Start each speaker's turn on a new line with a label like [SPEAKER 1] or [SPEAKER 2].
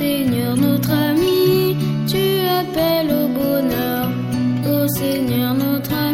[SPEAKER 1] Seigneur notre ami, tu appelles au bonheur. Ô Seigneur notre ami.